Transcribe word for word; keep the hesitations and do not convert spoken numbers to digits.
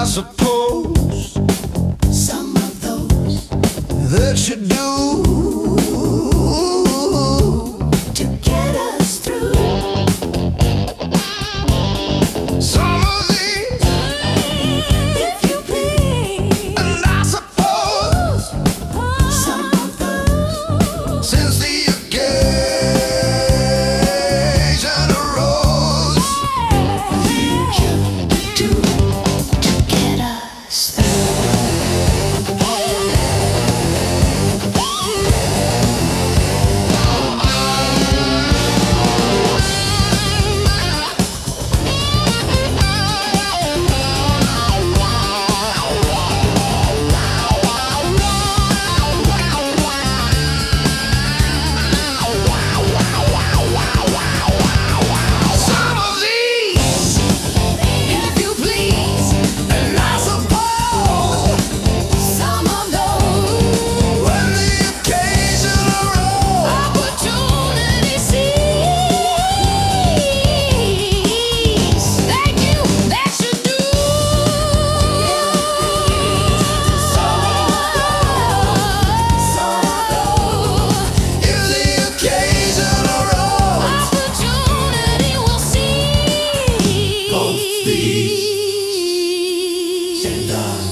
suppose some of those that you do to get us through. some of these, If you please, and I suppose some of those since the occasion arose, to to get us through. some of these, If you please, and I suppose some of those when the occasion arose. opportunity sees. Thank you, that should do. If the occasion arose, Opportunity will see. both these and I.